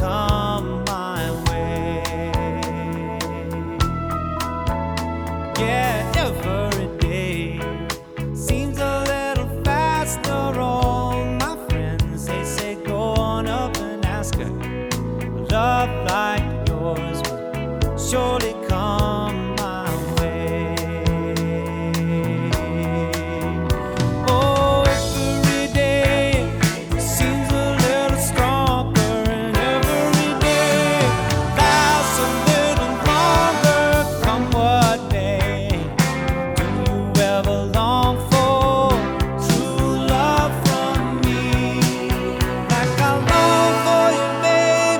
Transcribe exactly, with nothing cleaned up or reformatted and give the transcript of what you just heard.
come my way. Yeah, every day seems a little faster. All my friends, they say go on up and ask her. A love like yours will surely